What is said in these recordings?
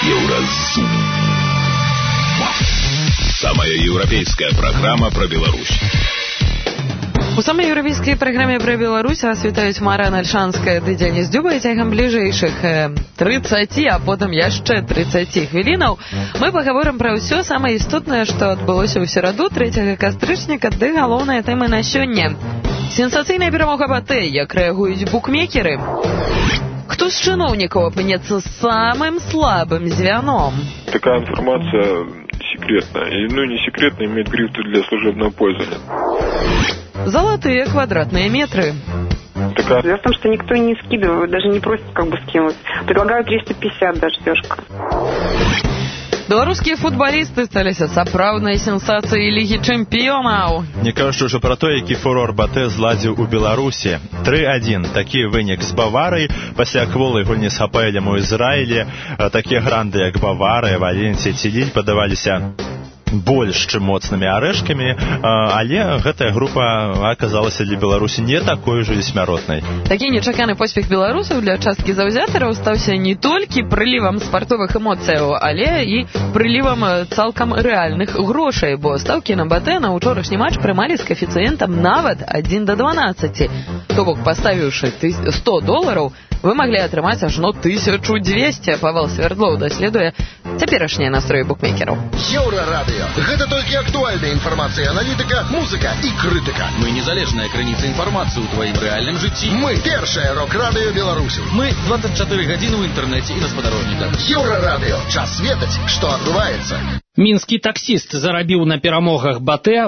Евразум. Самая европейская программа про Беларусь. У самай еўрапейскай праграме пра Беларусь вас вітаюць Марана Альшанская ды Дзяніс Дзюба. Цягам бліжэйшых 30, а потым яшчэ 30 хвілінаў мы пагаворым пра ўсё самае істотнае, што адбылося ў сераду 3 кастрычніка, ды галоўныя тэмы на сёння. Сенсацыйная перамога БТ, як рэагуюць букмекеры. Хто з чыноўнікаў апынецца самым слабым звяном? Такая информация секретная. И, не секретная, имеет гриф для служебного пользования. Золотые квадратные метры. Дело в том, что никто не скидывает, даже не просит скинуть. Предлагают 250 даже дёшка. Беларускія футбалісты сталіся сапраўднай сенсацыяй Лігі чэмпіёнаў. Не кажучы ўжо пра то, які фурор БТ зладзіў у Беларусі. 3-1. Такі вынік з Баварай. Пасля кволай гульні з ХПЛем у Ізраілі такія гранды, як Баварыя, Валенсія ці Ліль падаваліся больш, чым моцнымі арэшкамі, але гэтая група аказалася для Беларусі не такой ужо і смяротнай. Такі нечаканы поспех беларусаў для часткі заўзятараў стаўся не толькі прылівам спартовых эмоцыяў, але і прылівам цалкам рэальных грошай, бо стаўкі на БТ на ўчорашні матч прымалі з каэфіцыентам нават 1:12. То бок, паставіўшы $100, вы маглі атрымаць ажно 1200. Павел Свердлоў даследуе цяперашнія настроі букмекераў. Еўрарадыё. Гэта толькі актуальная інфармацыя, аналітыка, музыка і крытыка. Мы незалежная крыніца інфармацыі ў тваім рэальным жыцці. Мы першае рок-радыё Беларусі. Мы 24 гадзіны ў інтэрнэце і на спадарожніках. Еўрарадыё. Час ведаць, што адбываецца. Мінскі таксіст зарабіў на перамогах БТ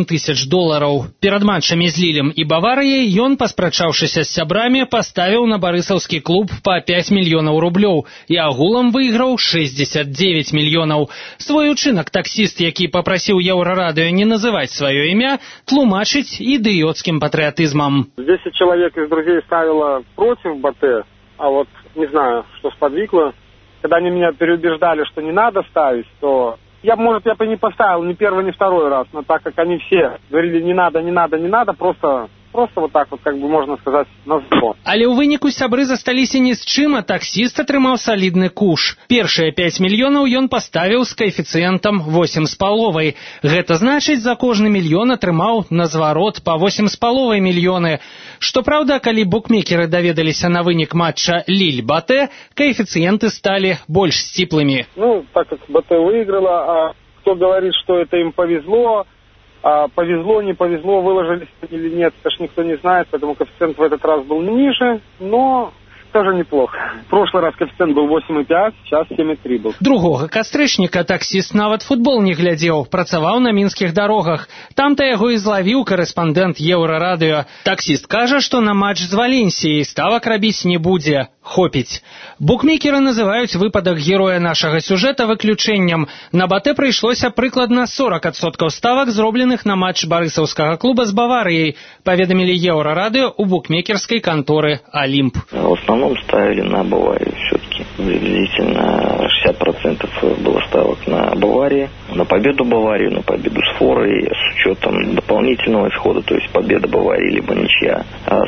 $8000. Перад матчамі з Лілем і Баварыяй ён, паспрачаўшыся з сябрамі, паставіў на барысаўскі клуб па 5 мільёнаў рублёў і агулам выйграў 69 мільёнаў. Свой учынак таксіст, які папрасіў Еўрарадыё не называць сваё імя, тлумачыць ідыёцкім патрыятызмам. 10 человек из друзей ставило против БТ, а вот не знаю, что сподвигло. Когда они меня переубеждали, что не надо ставить, то я бы и не поставил ни первый, ни второй раз, но так как они все говорили не надо, просто вот так вот, как бы можно сказать, на зло. Але ў выніку сябры засталіся ні з чым, а таксіст атрымаў салідны куш. Першыя 5 мільёнаў ён паставіў з каэфіцыентам 8,5. Гэта значыць, за кожны мільён атрымаў на зварот па 8,5 мільёны. Што праўда, калі букмекеры даведаліся на вынік матча Ліль-БТ, каэфіцыенты сталі больш сціплымі. Так как БТ выиграла, а кто говорит, что это им повезло, повезло, не повезло, выложились или нет, конечно, никто не знает, поэтому коэффициент в этот раз был ниже, но тоже неплохо. В прошлый раз коэффициент был 8,5, сейчас 7,3 был. 2 кастрычніка таксіст нават футбол не глядзеў, працаваў на мінскіх дарогах. Там-то яго і злавіў корэспандэнт Еўрарадыё. Таксіст кажа, што на матч з Валенсіяй ставак рабіць не будзе. Хопіць. Букмекеры называюць выпадак героя нашага сюжэта выключэннем. На БТ прыйшлося прыкладна 40% ставак, зробленых на матч барысаўскага клуба з Баварыяй, паведамілі Еўрарадыё у букмекерскай канторы «Олимп». В основном ставили на Баварию все-таки. Приблизительно 60% было ставок на Баварии, на победу Баварии, на победу с Форой, с учетом дополнительного исхода, то есть победа Баварии либо ничья. А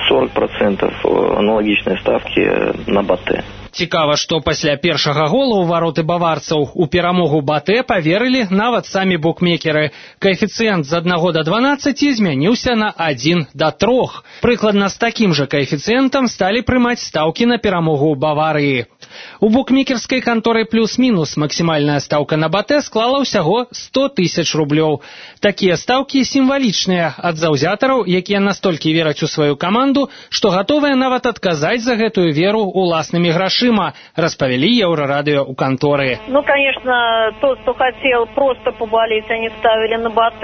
40% аналогичные ставки на БТ. Цікава, што пасля першага гола ў вароты баварцаў у перамогу БТ паверылі нават самі букмекеры. Каэфіцыент з 1 до 12 змяніўся на 1 до 3. Прыкладна з такім жа каэфіцыентам сталі прымаць стаўкі на перамогу Баварыі. У букмекерскай канторы плюс-мінус максімальная стаўка на БТ склала ўсяго 100 000 рублёў. Такія стаўкі сімвалічныя ад заўзятараў, якія настолькі вераць у сваю каманду, што гатовыя нават адказаць за гэтую веру уласнымі грашыма, распавялі Еўрарадыё у канторы. Конечно, тот, кто хотел просто поболеть, они ставили на БТ.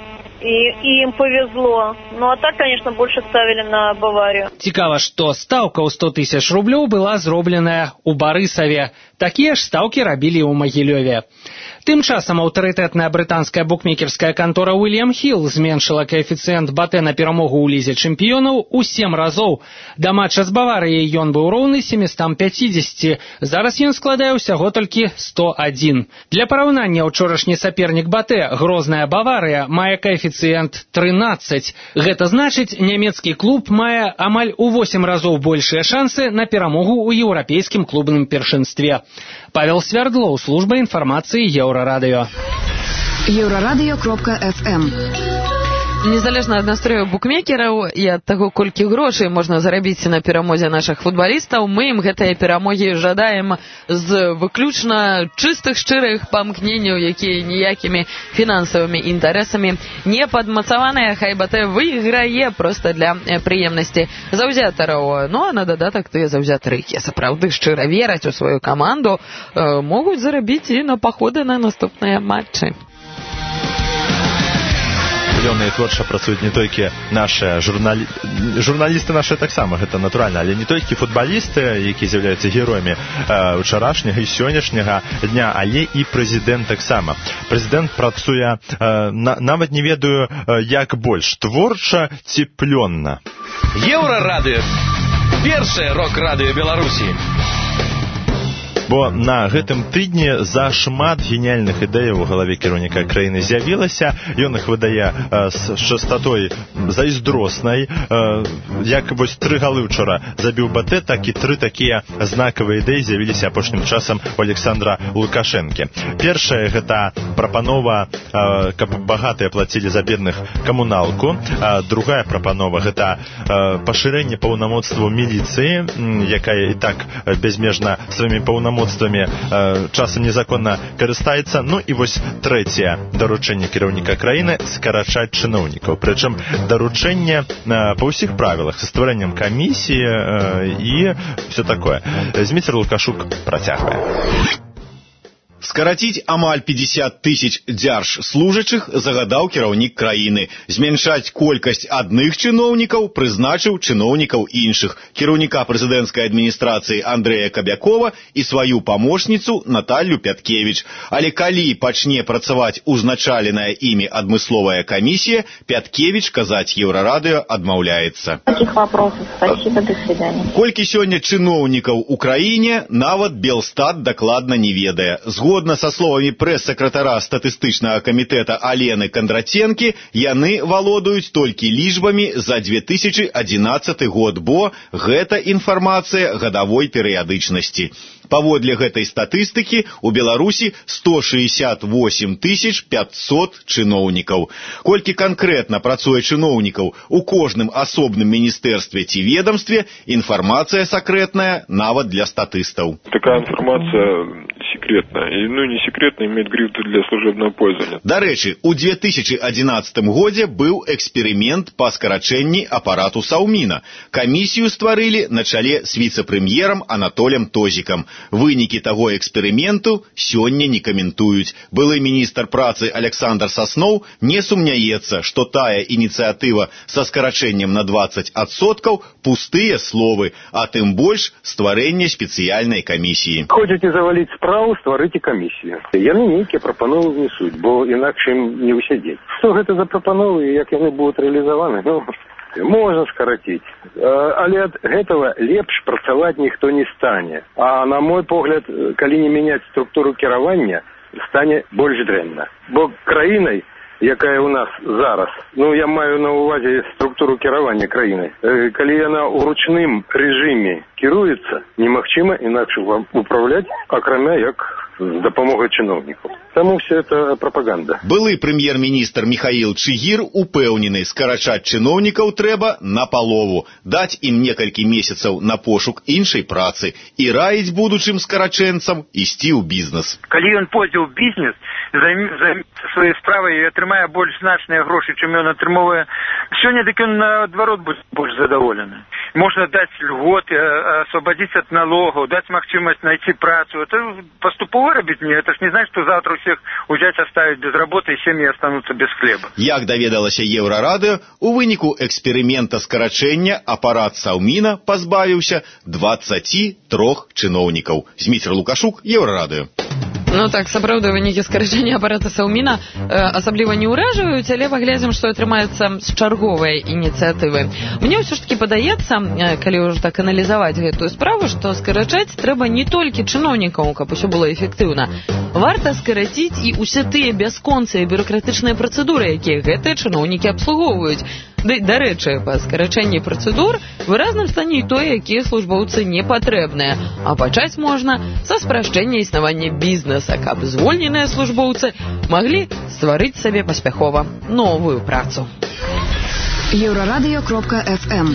И им повезло. А так, конечно, больше ставили на Баварию. Цікава, што стаўка ў 100 000 рублёў была зробленая ў Барысаве. Такія ж стаўкі рабілі ў Магілёве. Тым часам аўтарытэтная брытанская букмекерская кантора Уильям Хилл зменшыла каэфіцыент БТ на перамогу ў Лізе чэмпіёнаў у 7 разоў. Да матча з Баварыяй ён быў роўны 750. Зараз ён складае ўсяго толькі 101. Для параўнання, учорашні сапернік БТ, грозная Баварыя, мае каэфіцыент каэфіцыент 13. Гэта значыць, нямецкі клуб мае амаль у 8 разоў большыя шансы на перамогу ў еўрапейскім клубным першынстве. Павел Свярдлоў, служба інфармацыі Еўрарадыё. Еўрарадыё.фм. Незалежна ад настрою букмекераў і ад таго, колькі грошай можна зарабіць на перамозе нашых футбалістаў, мы ім гэтыя перамогі жадаем з выключна чыстых, шчырых памкненняў, якія ніякімі фінансавымі інтарэсамі не падмацаваныя. Хай БТ выйграе проста для прыемнасці заўзятараў. Ну, а на дадатак тыя заўзятары, якія сапраўды шчыра вераць у сваю каманду, могуць зарабіць і на паходы на наступныя матчы. Мільённа і творча працуюць не толькі нашыя журналісты нашыя таксама, гэта натуральна, але не толькі футбалісты, якія з'яўляюцца героямі учарашняга і сённяшняга дня, але і прэзідэнт таксама. Прэзідэнт працуе, нават не ведаю, як больш, творча ці плённа. Еўрарадыё. Першае рок-радыё Беларусі. Бо на гэтым тыдні зашмат геніяльных ідэяў у галаве кіраўніка краіны з'явілася. Ён іх выдае з частатой зайздроснай. Як вось 3 галы ўчора забіў БТ, так і 3 такія знакавыя ідэі з'явіліся апошнім часам у Александра Лукашэнкі. Першая — гэта прапанова, каб багатыя плацілі за бедных камуналку. Другая прапанова — гэта пашырэнне паўнамоцтваў міліцыі, якая і так безмежна сваімі паўнамоцтвамі часам незаконна карыстаецца. Ну і вось трэцяе даручэнне кіраўніка краіны — скарачаць чыноўнікаў. Прычым даручэнне па ўсіх правілах, са стварэннем камісіі і все такое. Зміцер Лукашук працягвае. Скараціць амаль 50 тысяч дзяржслужачых загадаў кіраўнік краіны. Зменшаць колькасць адных чыноўнікаў прызначыў чыноўнікаў іншых. Кіраўніка прэзідэнцкай адміністрацыі Андрэя Кабякова і сваю памочніцу Наталью Пяткевіч. Але калі пачне працаваць узначаленая імі адмысловая камісія, Пяткевіч казаць Еўрарадыё адмаўляецца. Таких вопросов. Спасибо, до свидания. Колькі сёння чыноўнікаў у краіне, нават Белстат дакладна не ведае. Згодна са словамі прэс-сакратара статыстычнага камітэта Алены Кандраценкі, яны валодаюць толькі лічбамі за 2011 год, бо гэта інфармацыя гадавой перыядычнасці. Паводле гэтай статыстыкі у Беларусі 168 500 чыноўнікаў. Колькі канкрэтна працуе чыноўнікаў у кожным асобным міністэрстве ці ведомстве, інфармацыя сакрэтная нават для статыстаў. Такая информация секретная. И, не секретная, имеет гриф для служебного пользования. Дарэчы, у 2011 годзе быў эксперымент па скарачэнні апарату Саўміна. Камісію стварылі на чале з віцэ-прэм'ерам Анатолем Тозікам. Вынікі таго эксперыменту сёння не каментуюць. Былы міністр працы Александр Сасноў не сумняецца, што тая ініцыятыва са скарачэннем на 20% пустыя словы, а тым больш стварэнне спецыяльнай камісіі. Хочаце заваліць справу, стварыце камісію. Яны нейкія прапановы внесуць, бо інакш ім не ўсядзець. Што гэта за прапановы і як яны будуць рэалізаваны? Можна скараціць, але ад гэтага лепш працаваць ніхто не стане. А на мой погляд, калі не мяняць структуру кіравання, стане больш дрэнна. Бо краінай, якая у нас зараз, я маю на увазе структуру кіравання краінай, калі яна ў ручным рэжыме кіруецца, немагчыма інакш управляць, акрамя як з дапамогай чыноўнікаў. Таму все это прапаганда. Былы прэм'ер-міністр Міхаіл Чыгір упэўнены, скарачаць чыноўнікаў трэба напалову, даць ім некалькі месяцаў на пошук іншай працы і раіць будучым скарачэнцам ісці ў бізнес. Калі ён пойдзе ў бізнес, займецца сваёй справай і атрымае больш значныя грошы, чым ён атрымоўвае сёння, дык ён наадварот будзе больш задаволены. Можна даць льготы, освободиться от налогов, дать магчымасць найти працу. Это поступово робіць не. Это ж не значит, что завтра всех взять, оставить без работы и семьи останутся без хлеба. Як даведалася Еўрарадыё, у выніку эксперымента скарачэння апарат Саўміна пазбавіўся 23 чыноўнікаў. Зміцер Лукашук, Еўрарадыё. Ну так, сапраўды вынікі скарачэння апарата Саўміна асабліва не ўражваюць, але паглядзім, што атрымаецца з чарговай ініцыятывы. Мне ўсё ж такі падаецца, калі ўжо так аналізаваць гэтую справу, што скарачаць трэба не толькі чыноўнікаў, каб усё было эфектыўна. Варта скараціць і ўсе тыя бясконцыя бюракратычныя працэдуры, якія гэтыя чыноўнікі абслугоўваюць. Дарэчы, па скарачэнні працэдур выразным стане і тое, якія службоўцы не патрэбныя. А пачаць можна са спрашчэння існавання бізнеса, каб звольненыя службоўцы маглі стварыць сабе паспяхова новую працу. Еўрарадыё.фм.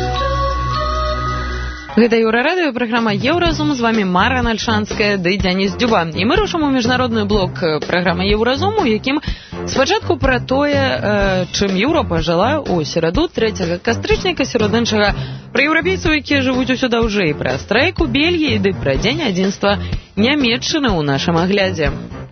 Гэта Еўрарадыё, праграма Еўразум, з вамі Мара Нальшанская ды Дзяніс Дзюба. І мы рушым у міжнародны блок праграмы Еўразуму, якім спачатку пра тое, чым Еўропа жыла ў сераду 3 кастрычніка, сярод іншага пра еўрапейцаў, якія жывуць усё даўжэй, пра страйк у Бельгіі ды пра дзень адзінства Нямецчыны ў нашым аглядзе.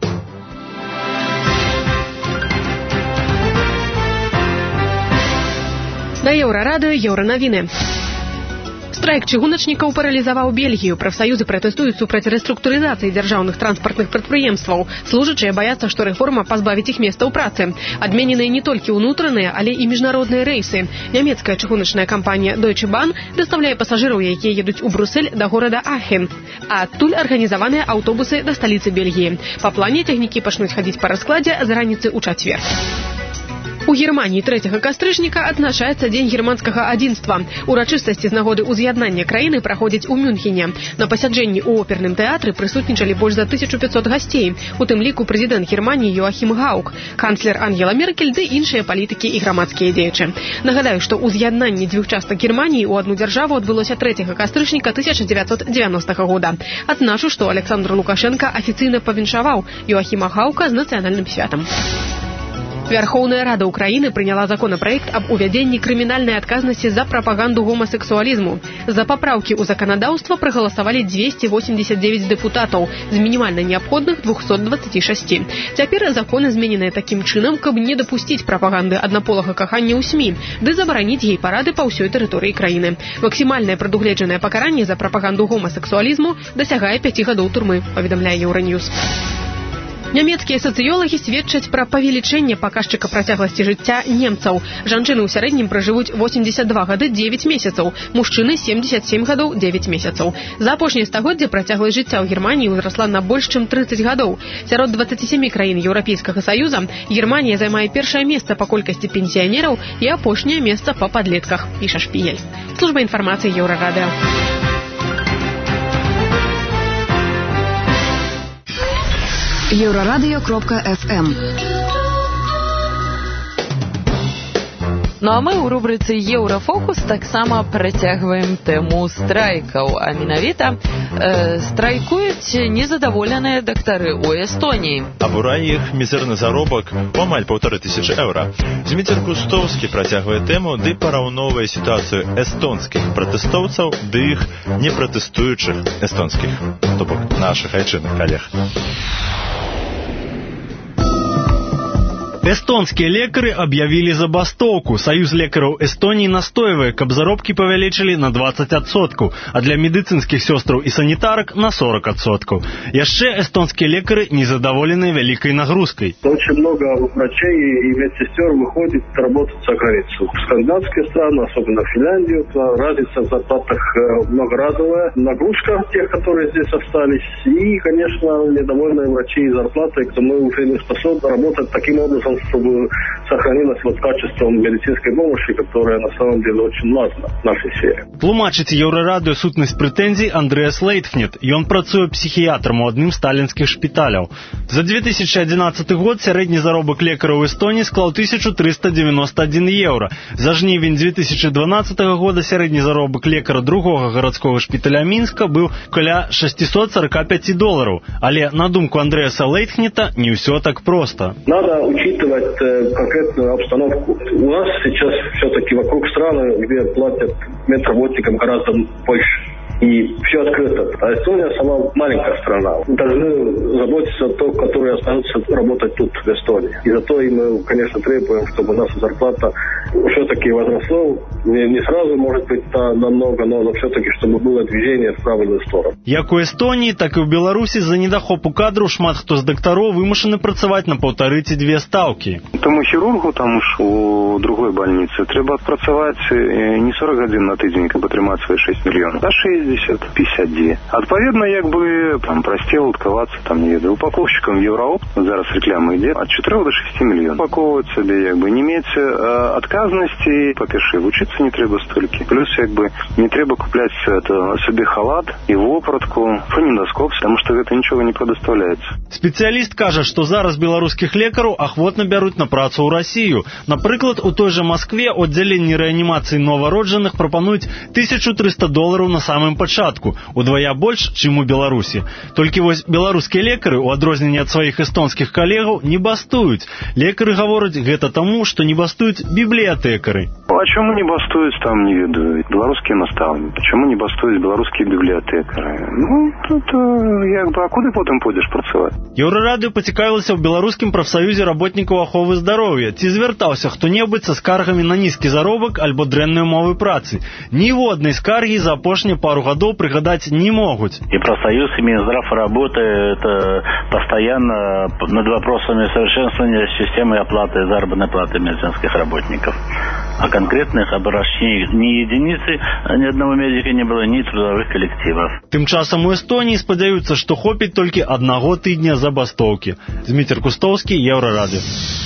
На Еўрарадыё еўранавіны. Страйк чыгуначнікаў паралізаваў Бельгію. Прафсаюзы пратэстуюць супраць рэструктурызацыі дзяржаўных транспартных прадпрыемстваў. Служачыя баяцца, што рэформа пазбавіць іх места ў працы. Адмененыя не толькі ўнутраныя, але і міжнародныя рэйсы. Нямецкая чыгуначная кампанія Deutsche Bahn дастаўляе пасажыраў, якія едуць у Брусэль да горада Ахен. А адтуль арганізаваныя аўтобусы да сталіцы Бельгіі. Па плане цягнікі пачнуць хадзіць па раскладзе з раніцы ў чацвер. У Германії 3 кастрычніка адзначаецца дзень германскага адзінства. Урачыстасці з нагоды ўз'яднання краіны праходзяць у Мюнхене. На пасяджэнні ў оперным тэатры прысутнічалі больш за 1500 гасцей, у тым ліку прэзідэнт Германіі Йоахім Гаук, канцлер Ангела Меркель ды іншыя палітыкі і грамадскія дзеячы. Нагадаю, што ўз'яднанне дзвюх частак Германіі ў адну дзяржаву адбылося 3 кастрычніка 1990 года. Адзначу, што Александр Лукашенка афіцыйна павіншаваў Йоахіма Гаука з нацыянальным святам. Верховная Рада Украины приняла законопроект об увядении криминальной отказности за пропаганду гомосексуализму. За поправки у законодаўства проголосовали 289 депутатов з минимально необходных 226. Теперь законы изменены таким чином, каб не допустить пропаганды однополага кахання ў СМИ, ды забараніць ей парады по ўсёй тэрыторыі краіны. Максимальное прадугледжанае пакаранне за пропаганду гомосексуализму дасягае 5 гадоў турмы, паведамляе Еўраньюз. Нямецкія сацыёлагі сведчаць пра павелічэнне паказчыка працягласці жыцця немцаў. Жанчыны ў сярэднім пражывуць 82 гады 9 месяцаў, мужчыны 77 гадоў 9 месяцаў. За апошняе стагоддзе працягласць жыцця ў Германіі ўзрасла на больш чым 30 гадоў. Сярод 27 краін Еўрапейскага Саюза Германія займае першае месца па колькасці пенсіянераў і апошняе месца па падлетках, піша Шпігель. Служба інфармацыі Еўрарадыё. Еўрарадыё.фм. Ну а мы ў рубрыцы «Еўрафокус» таксама працягваем тэму страйкаў, а менавіта страйкуюць незадаволеныя дактары ў Эстоніі. Абурае іх мізэрны заробак у амаль 1500 еўра. Зміцер Кустоўскі працягвае тэму ды параўноўвае сітуацыю эстонскіх пратэстоўцаў ды іх непратэстуючых эстонскіх, то бок нашых айчынных калег. Эстонскія лекары аб'явілі забастоўку. Саюз лекараў Эстоніі настойвае, каб заробкі павялічылі на 20%, а для медыцынскіх сёстраў і санітарак на 40%. Яшчэ эстонскія лекары незадаволены вялікай нагрузкой. Очень много врачей и медсестер выходит работать за границу. В скандинавские страны, особенно в Финляндию, разница в зарплатах многоразовая. Нагрузка тех, которые здесь остались. И, конечно, недовольные врачи и зарплаты, кто мы уже не способны работать таким образом, чтобы сохранилось вот качество медицинской помощи, которая на самом деле очень важна в нашей сфере. Тлумачыць Еўрарадыё сутнасць прэтэнзій Андрэас Лейтфнет. Ён працуе псіхіятрам у адным з сталінскіх шпіталяў. За 2011 год сярэдні заробак лекара ў Эстонії склаў 1391 еўра. За жнівень 2012 года сярэдні заробак лекара другога гарадскога шпіталя Мінска быў каля $645. Але, на думку Андрэаса Лейтфнета, не ўсё так проста. Надо учитывать конкретную обстановку. У нас сейчас все-таки вокруг страны, где платят медработникам гораздо больше. и все открыто. А Эстония сама маленькая страна. Мы должны заботиться о том, которые останутся работать тут, в Эстонии. И зато и мы, конечно, требуем, чтобы наша зарплата все-таки возросла. Не сразу, может быть, намного, но все-таки, чтобы было движение в правильную сторону. Як у Эстонии, так и в Беларуси за недохопу кадру шмат хто з дактароў вымушаны працаваць на 1,5 ці 2 стаўкі. Тому хірургу там у другой больнице треба отпрацовать не 40 годин на тиждень, как бы тримать свои 6 миллионов, а 60, 52. Отповедно, як бы там простел, утковаться, там не ведаю, упаковщикам Евроопт, зараз реклама идет, от 4 до 6 миллионов. Упаковывать себе, як бы, не иметь отказности, по-перше, учиться не треба столько. Плюс, як бы, не треба куплять себе халат и вопратку, фонендоскоп, потому что это ничего не предоставляется. Спецыяліст кажа, што зараз беларускіх лекараў ахвотна бяруць на працу ў Расію. Напрыклад, у той жа Маскве ў аддзяленні рэанімацыі нованароджаных прапануюць $1300 на самым пачатку, удвая больш, чым у Беларусі. Толькі вось беларускія лекары, у адрозненне ад сваіх эстонскіх калегаў, не бастуюць. Лекары гавораць гэта таму, што не бастуюць бібліятэкары. А чому не бастуюць, там не ведаю, беларускія настаўнікі? Чому не бастуюць беларускія бібліятэкары? Ну, тут, як бы, а куды потым пойдзеш працаваць? Еўрарадыё пацікавілася ў беларускім прафсаюзе работнікаў аховы здароўя. Ці звяртаўся хто-небудзь са скаргамі на нізкі заробак альбо дрэнныя умовы працы? Ніводнай скаргі за апошнія пару гадоў прыгадаць не могуць. И профсоюз и Минздрав работает постоянно над вопросами совершенствования системы оплаты заработной платы медицинских работников. А конкретных обращений ни единицы, ни одного медика не было, ни трудовых коллективов. Тым часам у Эстонии спадзяюцца, што хопіць толькі 1 тыдня забастоўкі. Дмітрий Кустоўскі, Еўрарадыё.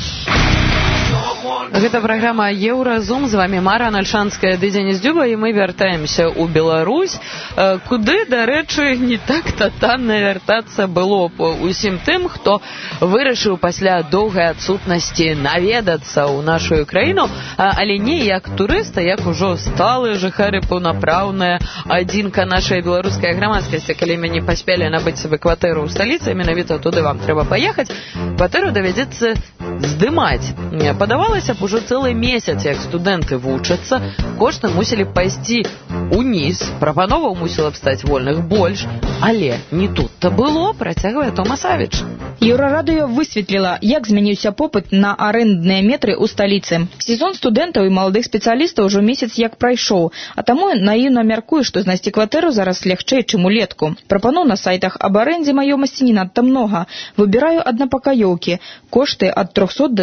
Гэта праграма Еўразум, з вами Мара Нальшанская, Дзень з Дзюба, і мы вяртаемся ў Беларусь, куды, дарэчы, не так-то танна вяртацца было б усім тым, хто вырашыў пасля доўгай адсутнасці наведацца ў нашу краіну, але не як турыста, як ужо сталы жыхары паўнапраўная адзінка нашай беларускай грамадскасці. Калі мяне паспелі набыць сабе кватэру ў сталіцы, менавіта туды вам трэба паехаць, кватэру давядзецца здымаць. Падавалася б, ужо цэлы месяц, як студэнты вучацца, кошты мусілі пайсці уніз, прапановаў мусіла б стаць вольных больш, але не тут-то было, працягвае Тома Савіч. Еўрарадыё высветліла, як змяніўся попыт на арэндныя метры ў сталіцы. Сезон студэнтаў і маладых спецыялістаў ужо месяц як прайшоў, а таму наіўна мяркую, што знайсці кватэру зараз лягчэй, чым улетку. Прапаноў на сайтах аб арэндзе маёмасці не надта многа. Выбіраю аднапакаёўкі, кошты ад $300 до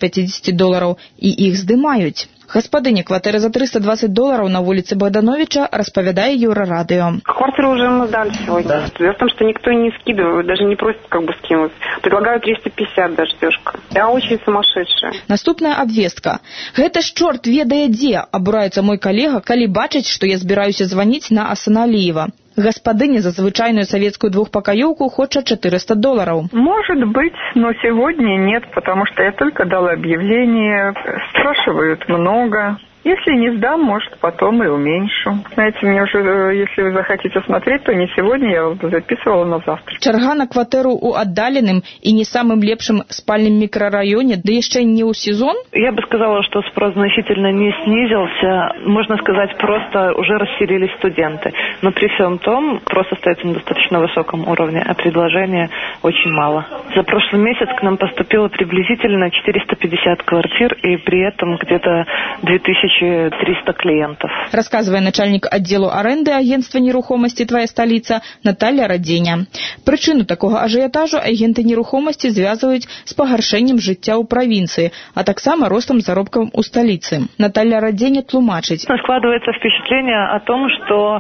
$350, і іх здымаюць. Гаспадыня кватэры за $320 на вуліцы Богдановича распавядае Еўрарадыё. Квартиру уже мы сдали сегодня. Дело в том, что никто не скидывает, даже не просит как бы скинуть. Предлагают 350 даже девушка. Я очень сумасшедшая. Наступная абвестка. Гэта ж чорт ведае дзе, абураецца мой калега, калі бачыць, што я збіраюся званіць на Асаналіева. Господыня за звычайную советскую двухпокоевку хочет $400. Может быть, но сегодня нет, потому что я только дала объявление, спрашивают много. Если не сдам, может, потом и уменьшу. Знаете, мне уже, если вы захотите смотреть, то не сегодня, я записывала на завтра. Чарга на кватэру у аддаленым и не самым лепшым спальным микрорайоне, да еще не у сезон? Я бы сказала, что спрос значительно не снизился. Можно сказать, просто уже расселились студенты. Но при всем том, спрос остается на достаточно высоком уровне, а предложения очень мало. За прошлый месяц к нам поступило приблизительно 450 квартир, и при этом где-то 2300 клиентов. Рассказывая начальник отделу аренды агентства нерухомости «Твоя столица» Наталья Радзеня. Причину такого ажиотажу агенты нерухомости связывают с погоршением життя у провинции, а так само ростом заработков у столицы. Наталья Радзеня тлумачит. Складывается впечатление о том, что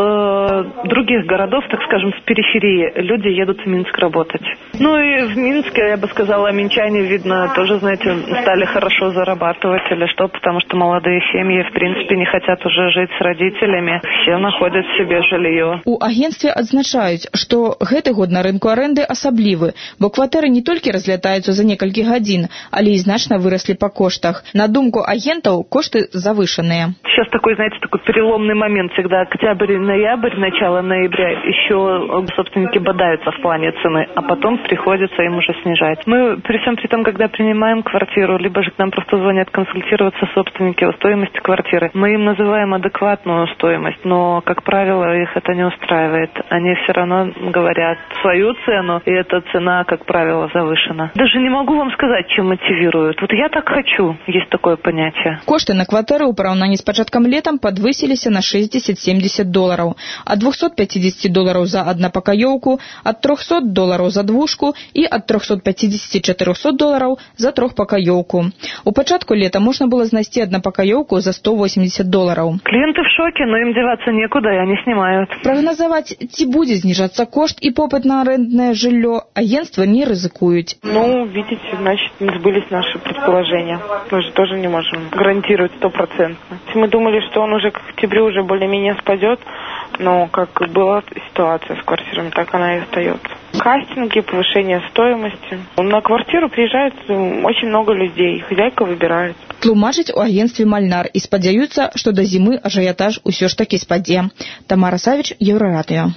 с других городов, так скажем, с периферии, люди едут в Минск работать. Ну и в Минске, я бы сказала, минчане, видно, тоже, знаете, стали хорошо зарабатывать или что, потому что молодые семьи, в принципе, не хотят уже жить с родителями. Все находят себе жилье. У агентстве адзначаюць, што гэты год на рынку аренды асаблівы, бо кватэры не толькі разлятаюцца за некалькі гадзін, але і значна выросли по коштах. На думку агентов, кошты завышенные. Сейчас такой, знаете, такой переломный момент всегда. Октябрь, ноябрь, начало ноября еще собственники бодаются в плане цены, а потом приходится им уже снижать. Мы при всем при том, когда принимаем квартиру, либо же к нам просто звонят консультироваться собственники о стоимости квартиры, мы им называем адекватную стоимость, но, как правило, их это не устраивает. Они все равно говорят свою цену, и эта цена, как правило, завышена. Даже не могу вам сказать, чем мотивируют. Вот я так хочу, есть такое понятие. Кошты на кватэры ў параўнанні з пачаткам летам падвысіліся на $60-70, ад $250 за аднапакаёўку, ад $300 за двушку і ад $350-400 за трохпакаёўку. У пачатку лета можна было знайсці аднапакаёўку за $180. Клиенты в шоке, но им деваться некуда, и они снимают. Прогнозовать, ці будзе зніжацца кошт і попыт на арендное жилье, агентства не ризикують. Ну, видите, значит, не сбылись наши предположения. Мы же тоже не можем гарантировать 100%. Мы думали, что он уже к октябрю уже более-менее спадет, но как была ситуация с квартирами, так она и остается. Кастинги, повышение стоимости. На квартиру приезжает очень много людей, хозяйка выбирает. Тлумачыць у агентстве «Мальнар» і спадзяюцца, што да зімы ажыятаж усё ж такі спадзе. Тамара Савіч, Еўрарадыё.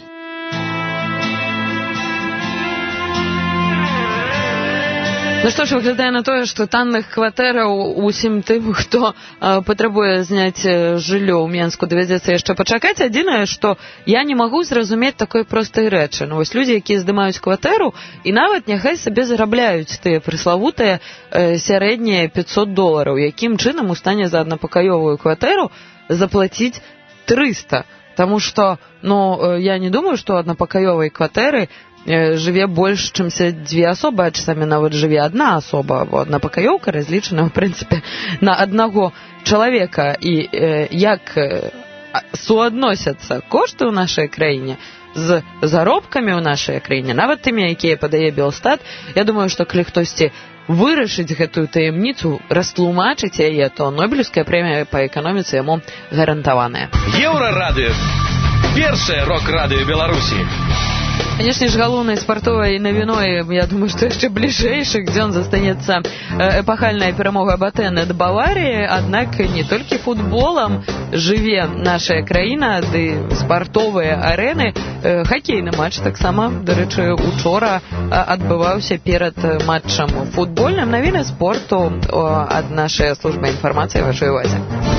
Ну што ж, выглядае на тое, што танных кватэраў усім тым, хто патрабуе зняць жыллё ў Менску, давядзецца яшчэ пачакаць. Адзінае, што я не магу зразумець такой простай рэчы. Ну вось людзі, якія здымаюць кватэру, і нават няхай сабе зарабляюць тыя прыславутыя сярэднія $500, якім чынам у стане за аднапакаёвую кватэру заплаціць 300. Таму што, ну, я не думаю, што аднапакаёвай кватэры жыве больш, чымся дзве асобы, а часамі нават жыве адна асоба, бо аднапакаёўка разлічана, в прынцыпе, на аднаго чалавека. І як суадносяцца кошты ў нашай краіне з заробкамі ў нашай краіне, нават тымі, якія падае Белстат, я думаю, што калі хтосьці вырашыць гэтую таямніцу, растлумачыць яе, то Нобелевская прэмія па эканоміцы яму гарантаваная. Еўрарадыё. Першае рок-радыё Беларусі. Конечно ж, галоўнай спартовай навіной, я думаю, што яшчэ бліжэйшых дзён застанецца эпахальная перамога БАТЭ над Баваріяй, аднак не толькі футболам жыве наша краіна, ды спартовыя арэны. Хакейны матч таксама, дарэчы, учора адбываўся перад матчам футбольным. Навіны спорту ад нашай службы інфармацыі вашай увазе.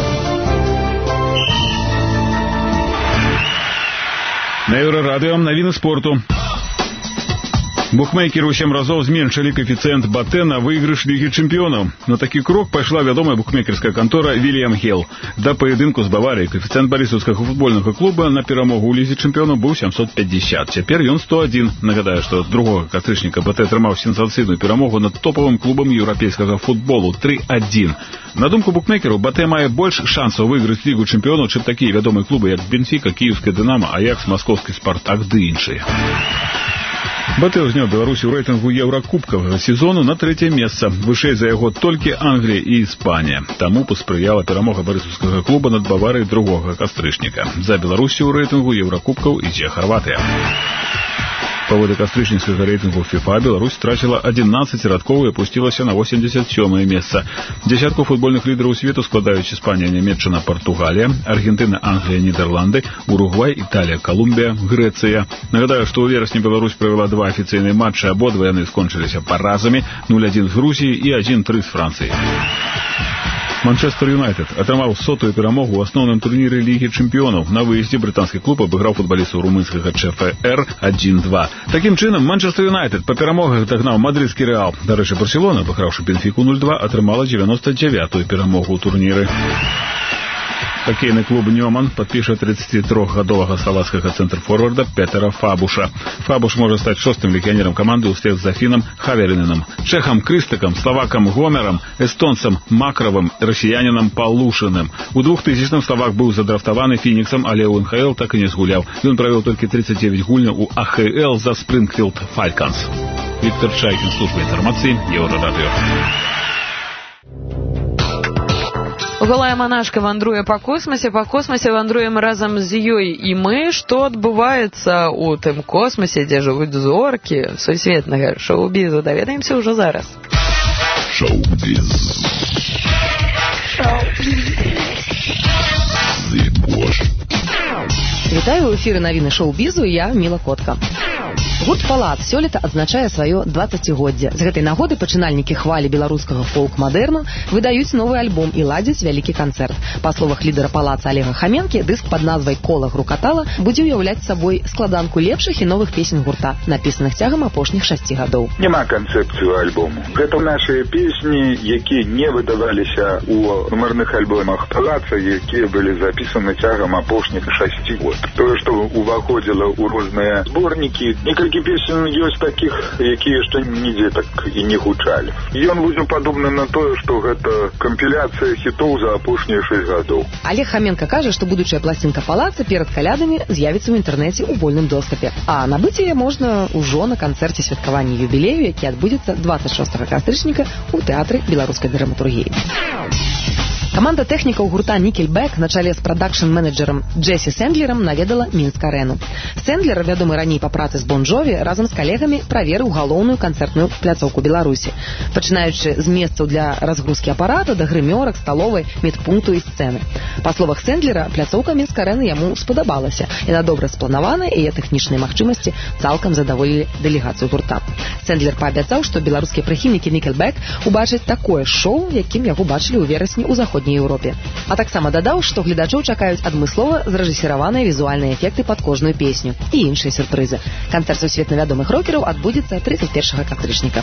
На Еўрарадыё навіны спорту. Букмекеры ў 7 разоў зменшылі коэфіцыент БАТЭ на выйгрыш Лігі чэмпіёнаў. На такі крок пайшла вядомая букмекерская кантора Вільям Хелл. Да паядынку з Баварыяй коэфіцыент барысаўскага футбольнага клуба на перамогу ў Лізе чэмпіёнаў быў 750. Цяпер ён 101. Нагадаю, што 2 кастрычніка БАТЭ атрымаў сенсацыйную перамогу над топавым клубам еўрапейскага футболу 3-1. На думку букмекераў, БАТЭ мае больш шансаў выйграць Лігу чэмпіёнаў, чым такія вядомыя клубы, як Бенфіка, Кіеўская Дынама, Аякс, Маскоўскі Спартак ды іншыя. БАТЭ ўзняў Беларусі ў рэйтынгу еўракубкавага сезону на 3-е месца. Вышэй за яго толькі Англія і Іспанія. Таму паспрыяла перамога барысаўскага клуба над Баварыяй 2 кастрычніка. За Беларусі ў рэйтынгу еўракубкаў ідзе Харватыя. Паводле кастрычніцкага рэйтынгу ФІФА Беларусь страціла 11 радкоў і апусцілася на 87-е месца. Дзясятку футбольных лідараў свету складаюць Іспанія, Нямецчына, Партугалія, Аргентына, Англія, Нідерланды, Уругвай, Італія, Колумбія, Грэцыя. Нагадаю, што ў верасні Беларусь правяла 2 афіцыйныя матчы, абодва яны скончыліся паразамі, 0-1 з Грузіі і 1-3 з Францыі. Манчестер Юнайтед атрымаў 100-ю перамогу ў асноўным турніры Лігі чэмпіёнаў. На выездзе брытанскі клуб абыграў футбалістаў румынскага ЧФР 1-2. Такім чынам, Манчестер Юнайтед па перамогах дагнаў мадрыдскі Рэал. Дарэчы, Барселона, абыграўшы Бенфіку 0-2, атрымала 99-ю перамогу ў турніры. Хоккейны клуб «Нёман» падпіша 33-гадовага славацкага цэнтр-форварда Петера Фабуша. Фабуш можа стаць 6-м легіянерам каманды ўслед за фінам Хаверіненом, чэхам Крыстакам, славакам Гомерам, эстонцам Макравым, расіянінам Палушыным. У 2000-м славак быў задрафтаваны Фініксам, але ў НХЛ так і не згуляў. Ён правёў толькі 39 гульняў у АХЛ за Спрынгфілд Фальканс. Віктор Чайкін, служба інфармацыі, Еўрарадыё. Голая монашка вандруе па космасе вандруем разам з ёй і мы. Што адбываецца ў тым космасе, дзе жывуць зоркі сусветнага шоу-бізу, даведаемся ўжо зараз. Шоу-біз. Вітаю, у эфіры навіны шоу-бізу, я Міла Котка. Гурт «Палац» сёлета адзначае сваё 20годдзе. З гэтай нагоды пачынальнікі хвалі беларускага фолк-мадэрну выдаюць новы альбом і ладзяць вялікі канцэрт. Па словах лідара «Палаца» Олега Хаменкі, дыск пад назвай «Кола грукатала» будзе ўяўляць сабой складанку лепшых і новых песень гурта, напісаных цягам апошніх 6 гадоў. Няма канцэпцыю альбому. Гэта нашыя песні, якія не выдаваліся ў нумарных альбомах «Палаца», якія былі запісаны цягам апошніх 6 год. Тое, што уваходзіла ў розныя зборнікі, некалькі песен ёсць такіх, якія што нідзе так і не гучалі. Ён будзе падобны на тое, што гэта кампіляцыя хітоў за апошнія 6 гадоў. Олег Хаменка кажа, што будучая пласцінка «Палаца» перад калядамі з'явіцца ў інтэрнэце ў вольным доступе. А набыць яе можна ўжо на канцэрце святкавання юбілею, які адбудзецца 26 кастрычніка ў тэатры беларускай драматургіі. Каманда тэхнікаў гурта «Никельбэк» на чале з прадакшн-менеджерам Джесі Сэндлерам наведала Мінск-арэну. Сэндлер, вядомы раней па працы з Бон Джові, разам з калегамі праверыў галоўную канцэртную пляцоўку Беларусі, пачынаючы з месцаў для разгрузкі апарата да грымёрак, сталовай, медпункту і сцэны. Па словах Сэндлера, пляцоўка Мінск-арэны яму спадабалася. Яна добра спланаваная, і яе тэхнічныя магчымасці цалкам задаволілі дэлегацыю гурта. Сэндлер паабяцаў, што беларускія прыхільнікі «Никельбэк» убачаць такое шоу, якім яго бачылі ў верасні ў заходняй Еўропе. А таксама дадаў, што гледачоў чакаюць адмыслова зрэжысіраваныя візуальныя эфекты пад кожную песню і іншыя сюрпрызы. Канцэрт сусветна вядомых рокераў адбудзецца 31 кастрычніка.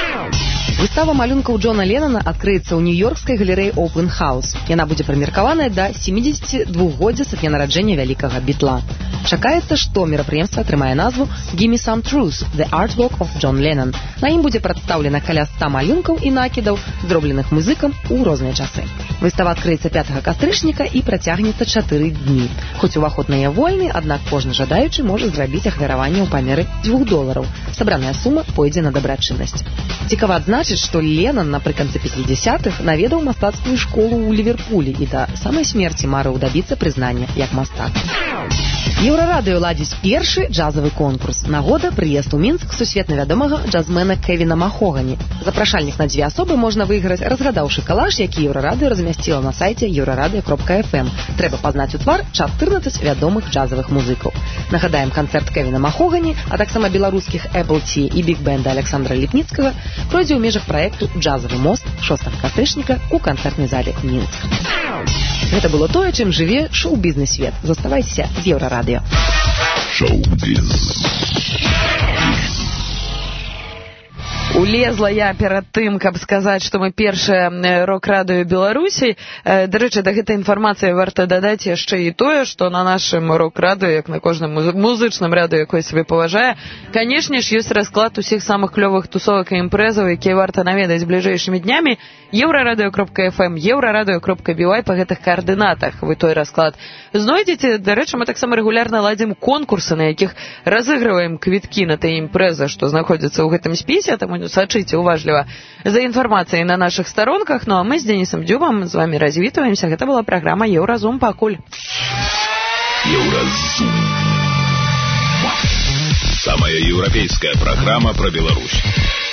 Выстава малюнкаў Джона Леннона адкрыецца ў нью-йоркскай галерэі Open House. Яна будзе прымеркаваная да 72-годдзя са дня нараджэння вялікага бітла. Чакаецца, што мерапрыемства атрымае назву «Gimme Some Truth – The Artwork of John Lennon». На ім будзе прадстаўлена каля 100 малюнкаў і накідаў, зробленых музыкам у розныя часы. Выстава адкрыецца 5 кастрычніка і працягнецца 4 дні. Хоць уваход на яе вольны, аднак кожны жадаючы можа зрабіць ахвяраванне ў памеры $2. Сабраная сума пойдзе на дабрачыннасць. Цікава адзначыць, што Леннон напрыканцы 50-х наведаў мастацкую школу ў Ліверпулі і да самай смерці марыў дабіцца прызнання як мастак. Еўрарадыё ладзіць першы джазавы конкурс. Нагода прыезд у Мінск сусветна вядомага джазмена Кевіна Махогані. Запрашальных на 2 асобы можна выйграць, разгадаўшы калаж, які Еўрарадыё размясціла на сайце euraradыё.fm. Трэба пазнаць у твар 14 вядомых джазавых музыкаў. Нагадаем, канцэрт Кевіна Махогані, а таксама беларускіх Apple Tea і бig-бэнда Александра Ліпніцкага пройдзе ў межах праекту «Джазавы мост» 6 кастрычніка ў канцэртнай зале Мінск. Гэта было тое, чым жыве шоу-бізнес-свет. Заставайся з Еўрарадыё. Шоу-біз. Улезла я перад тым, каб сказаць, што мы першае рок-радыё Беларусі. Дарэчы, да гэтай інфармацыі варта дадаць яшчэ і тое, што на нашым рок-радыё, як на кожным музычным радыё, якое сабе паважае, канешне ж, ёсць расклад усіх самых клёвых тусовак і імпрэзаў, якія варта наведаць бліжэйшымі днямі. Euraradыё.fm, Euraradыё.by па гэтых каардынатах вы той расклад знойдзеце. Дарэчы, мы таксама рэгулярна ладзім конкурсы, на якіх разыгрываем квіткі на тыя імпрэзы, што знаходзяцца ў гэтым спісе, таму сачыце уважліва за інфармацыяй на нашых старонках. Ну а мы з Денисом Дзюбам з вами развітваемся. Гэта была праграма Еўразум пакуль. Еўразум. Самая еўрапейская праграма пра Беларусь.